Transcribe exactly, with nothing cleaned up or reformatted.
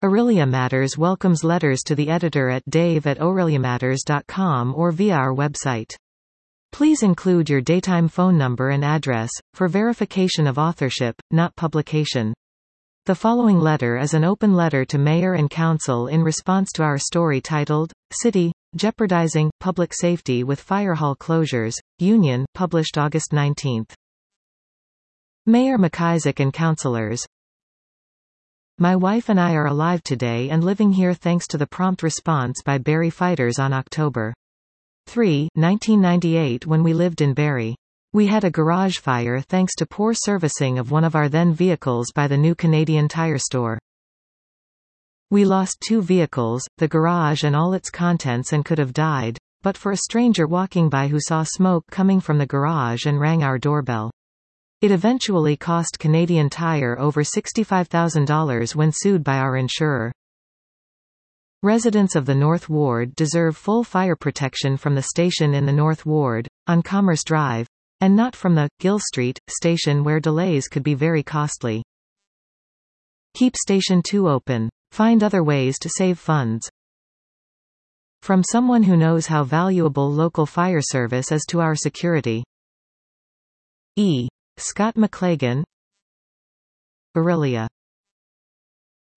Aurelia Matters welcomes letters to the editor at dave at aurelia matters dot com or via our website. Please include your daytime phone number and address, for verification of authorship, not publication. The following letter is an open letter to Mayor and Council in response to our story titled, City, Jeopardizing Public Safety with Fire Hall Closures, Union, published August nineteenth. Mayor McIsaac and Councilors. My wife and I are alive today and living here thanks to the prompt response by Barrie fighters on October third, nineteen ninety-eight when we lived in Barrie. We had a garage fire thanks to poor servicing of one of our then vehicles by the new Canadian Tire store. We lost two vehicles, the garage and all its contents, and could have died, but for a stranger walking by who saw smoke coming from the garage and rang our doorbell. It eventually cost Canadian Tire over sixty-five thousand dollars when sued by our insurer. Residents of the North Ward deserve full fire protection from the station in the North Ward, on Commerce Drive, and not from the Gill Street station where delays could be very costly. Keep Station two open. Find other ways to save funds. From someone who knows how valuable local fire service is to our security. E. Scott McLagan. Aurelia.